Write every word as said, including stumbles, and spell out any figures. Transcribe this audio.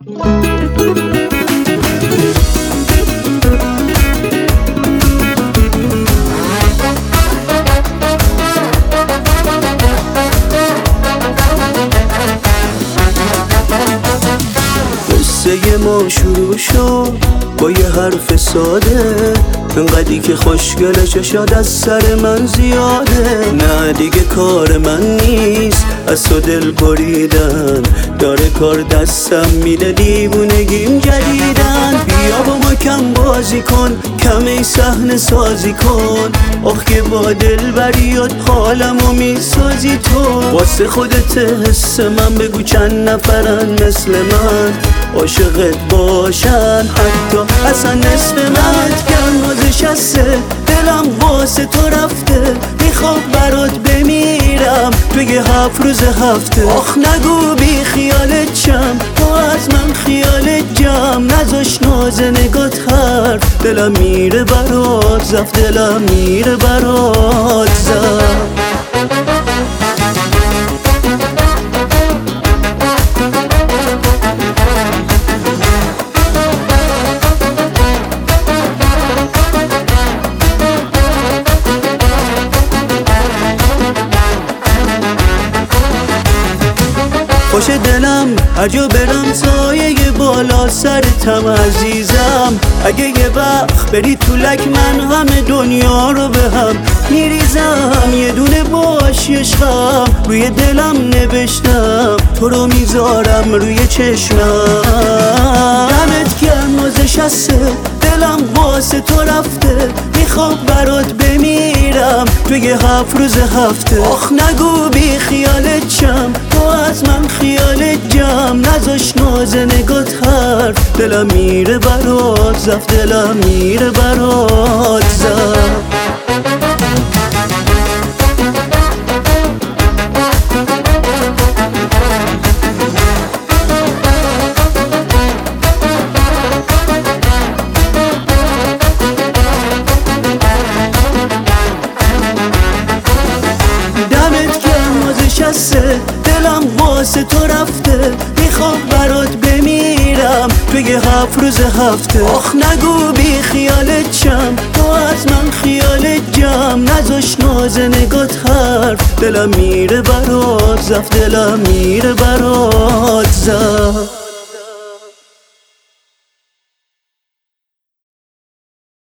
قصه ما شروع شد با یه حرف ساده، انقدری که خوشگله چشاد از سر من زیاده. نه دیگه کار من نیست از تو دل بریدن، داره کار دستم میده دیوونگیم جدیدن. بیا با ما کم بازی کن، کمی صحنه سازی کن، آخ که با دل بریاد حالمو میسازی تو. واسه خودت حس من بگو چند نفرن مثل من عاشقت باشن، حتی اصلا نصف من. گرمازش هسته دلم واسه تو رفته، میخوام برات بمیرم توی هفت روز هفته. آخ نگو بی خیالت شم، تو از من خیالت جم، نذاش ناز نگات حرف، دلم میره برات زفت، دلم میره برات زفت. خوش دلم هر جا برم سایه بالا سرتم عزیزم. اگه یه وقت بری تو لک من همه دنیا رو به هم میریزم. یه دونه باش عشقم روی دلم نوشتم، تو رو میذارم روی چشمم. دمت گرم نازش هسته دلم واسه تو رفته، میخوام برات بمیرم توی هفت روز هفته. آخ نگو بی خیالت شم، تو از من خیالت جم، نذاش ناز نگات حرف، دلم میره برات زفت، دلم میره برات زفت. دلم واسه تو رفته، میخوام برات بمیرم توی هفت روز هفته. آخ نگو بی خیالت شم، تو از من خیالت جم، نذاش ناز نگات حرف، دلم میره برات زفت، دلم میره برات زفت.